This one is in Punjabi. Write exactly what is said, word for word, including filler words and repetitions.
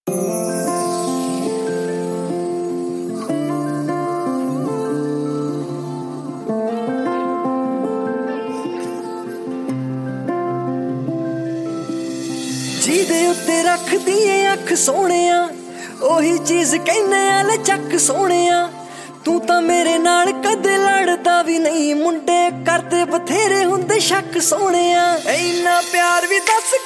ਜਿਹਦੇ ਉੱਤੇ ਰੱਖਦੀ ਏ ਅੱਖ ਸੋਹਣਿਆ, ਉਹੀ ਚੀਜ਼ ਕਹਿੰਦੇ ਆ ਲੈ ਚੱਕ ਸੋਹਣਿਆ। ਤੂੰ ਤਾਂ ਮੇਰੇ ਨਾਲ ਕਦੇ ਲੜਦਾ ਵੀ ਨਹੀਂ, ਮੁੰਡੇ ਕਰਦੇ ਬਥੇਰੇ ਹੁੰਦੇ ਸ਼ੱਕ ਸੋਹਣਿਆ। ਇੰਨਾ ਪਿਆਰ ਵੀ ਦੱਸ